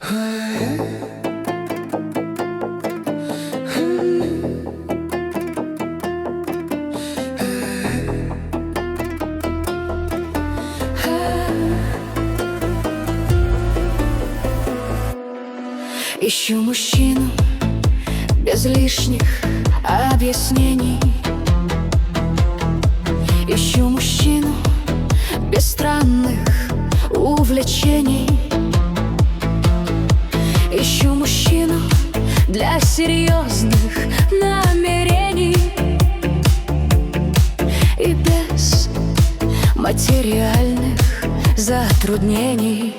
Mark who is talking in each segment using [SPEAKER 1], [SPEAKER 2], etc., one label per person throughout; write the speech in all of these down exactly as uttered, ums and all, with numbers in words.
[SPEAKER 1] Ищу мужчину без лишних объяснений. Ищу мужчину без странных увлечений. Ищу мужчину для серьезных намерений и без материальных затруднений.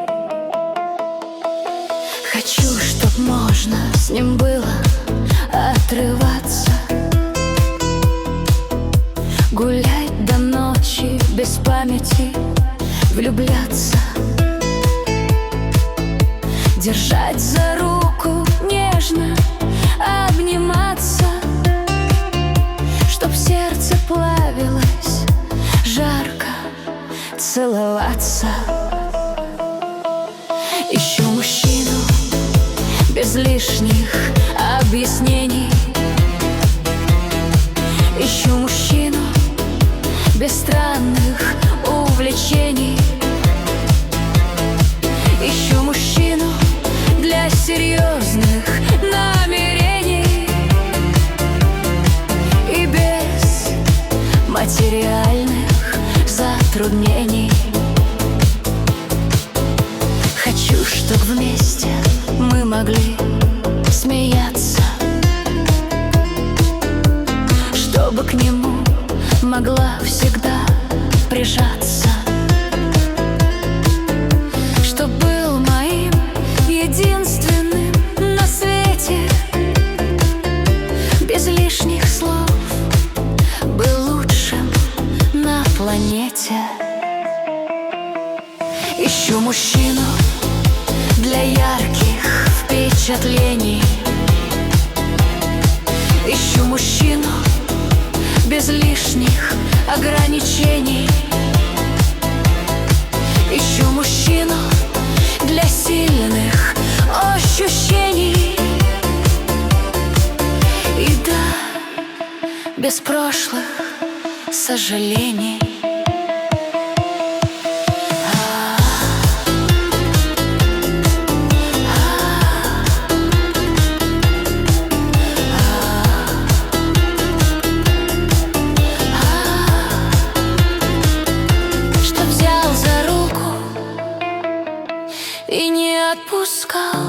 [SPEAKER 1] Хочу, чтоб можно с ним было отрываться, гулять до ночи без памяти, влюбляться, держать за руку нежно, обниматься, чтоб сердце плавилось, жарко целоваться. Ищу мужчину без лишних объяснений. Ищу мужчину без странных увлечений. Ищу мужчину для серьезных намерений и без материальных затруднений. Хочу, чтоб вместе мы могли смеяться, чтобы к нему могла всегда прижаться, чтоб был моим единственным на свете, без лишних слов, был лучшим на планете. Ищу мужчину для ярких впечатлений. Ищу мужчину без лишних ограничений. Ищу мужчину для сильных ощущений. И да, без прошлых сожалений. И не отпускал,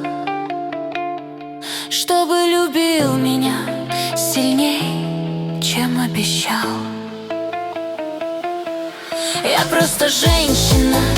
[SPEAKER 1] чтобы любил меня сильней, чем обещал. Я просто женщина